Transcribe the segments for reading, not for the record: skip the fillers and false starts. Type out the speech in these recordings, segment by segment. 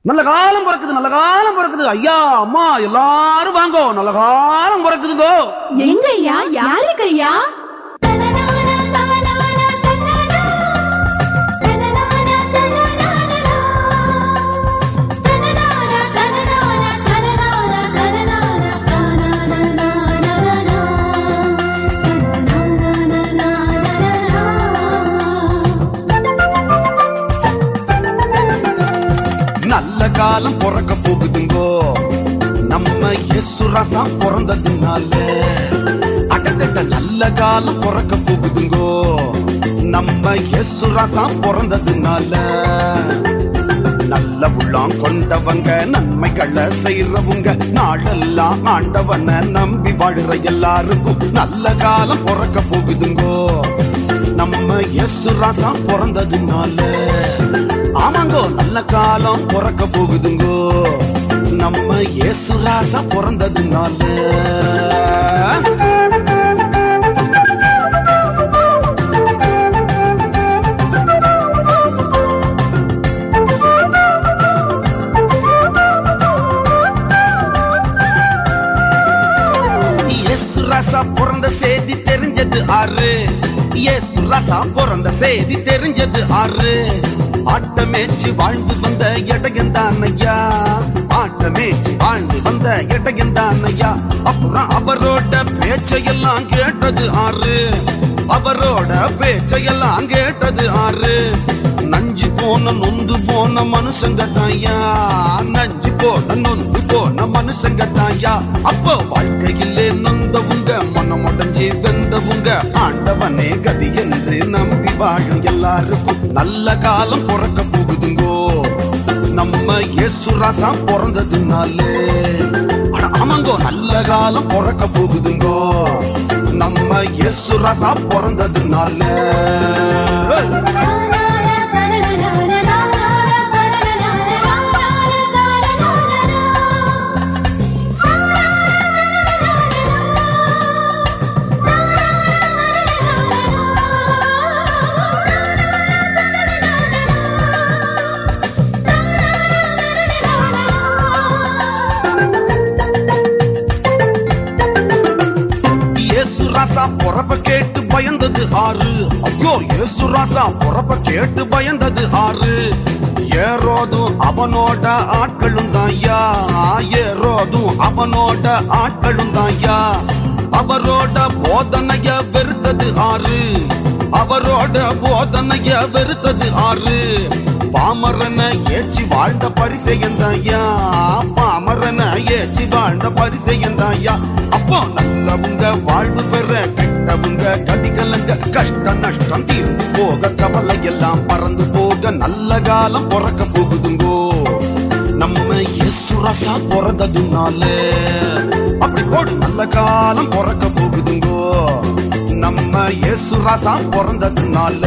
நல்ல காலம் பிறக்குது, நல்ல காலம் பிறக்குது. ஐயா அம்மா எல்லாரும் வாங்கோ, நல்ல காலம் பிறக்குதுங்கோ. எங்க ஐயா? யாருக்கு ஐயா? நல்ல காலம் பிறக்க போகுதுங்கோ, நம்ம இயேசு ராசா பிறந்ததுனால. அடடட நல்ல காலம் பிறக்க போகுதுங்கோ, நம்ம இயேசு ராசா பிறந்ததுனால. நல்ல உள்ளம் கொண்டவங்க, நன்மைகளை செய்யறவங்க, நாளெல்லாம் ஆண்டவனை நம்பி வாழுற எல்லாருக்கும் நல்ல காலம் பிறக்க போகுதுங்கோ, நம்ம இயேசு ராசா பிறந்ததுனால. ஆமாங்கோ, நல்ல காலம் பிறக்க போகுதுங்கோ, நம்ம இயேசு ராசா பிறந்ததுனால. இயேசு ராசா பிறந்த செய்தி தெரிஞ்சது ஆறு, இயேசு ராசா பிறந்த செய்தி தெரிஞ்சது ஆறு. ஆட்டமேச்சு வாழ்ந்து வந்த இடையந்தான் ஐயா, ஆட்டமேச்சு வாழ்ந்து வந்த இடையந்தான் ஐயா. அப்புறம் அவரோட பேச்சையெல்லாம் கேட்டது ஆறு, அவரோட பேச்சையெல்லாம் கேட்டது ஆறு. நஞ்சு போன நொந்து போன மனுஷங்க தாயா, நஞ்சு போன நொந்து போன மனுஷங்க தாயா. அப்போ வாழ்க்கையிலே நொந்தவுங்க, மனம் உடஞ்சி வெந்தவுங்க, ஆண்டவனே கதி என்று நம்பி வாழும் எல்லாருக்கும் நல்ல காலம் பிறக்க போகுதுங்கோ, நம்ம இயேசு ராசா பிறந்ததுனால. ஆமாங்கோ, நல்ல காலம் பிறக்க போகுதுங்கோ, நம்ம இயேசு ராசா பிறந்ததுனால. ராசா பொறப்ப கேட்டு பயந்தது ஆறு, ஐயோ இயேசு ராசா பொறப்ப கேட்டு பயந்தது ஆறு. ஏரோதும் அவனோட ஆட்களும் தாயா, ஏரோதும் அவனோட ஆட்களும் தாயா. அவரோட போதனைய வெறுத்தது ஆறு, அவரோட போதனைய வெறுத்தது ஆறு. பாமரன ஏச்சி வாழ்ந்த பரிசெயந்தாயா, பாமரன ஏச்சி வாழ்ந்த பரிசெயந்தாயா. அப்போ நல்லவங்க வாழ்வு பெற, கெட்டவங்க கதிகலங்க, கஷ்ட நஷ்டம் தீர்ந்து போக, கவலை எல்லாம் பறந்து போக நல்ல காலம் பிறக்க போகுதுங்கோ, நம்ம இயேசு ராசா பிறந்ததுனால. அப்படி போடு, நல்ல காலம் பிறக்க போகுதுங்கோ, நம்ம இயேசு ராசா பிறந்ததுனால.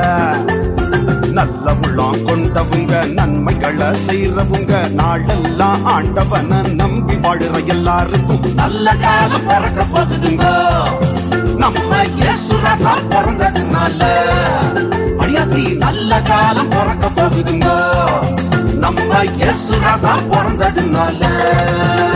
நல்ல உள்ளம் கொண்டவங்க, நன்மைகளை செய்யறவங்க, நாளெல்லாம் ஆண்டவனை நம்பி வாழுற எல்லாருக்கும் நல்ல காலம் பிறக்க போகுதுங்க, நம்ம இயேசு ராசா பிறந்ததுனால. அடியாத்தி நல்ல காலம் பிறக்க போகுதுங்க, நம்ம இயேசு ராசா பிறந்ததுனால.